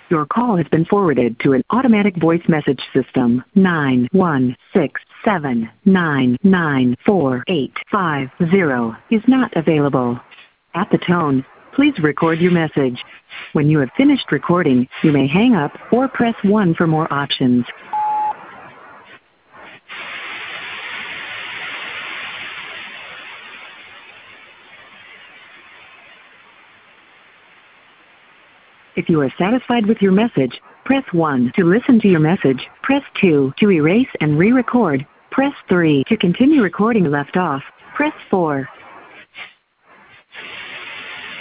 Your call has been forwarded to an automatic voice message system. 916799485 is not available. At the tone, please record your message. When you have finished recording, you may hang up or press 1 for more options. If you are satisfied with your message, press 1 to listen to your message. Press 2 to erase and re-record. Press 3 to continue recording left off. Press 4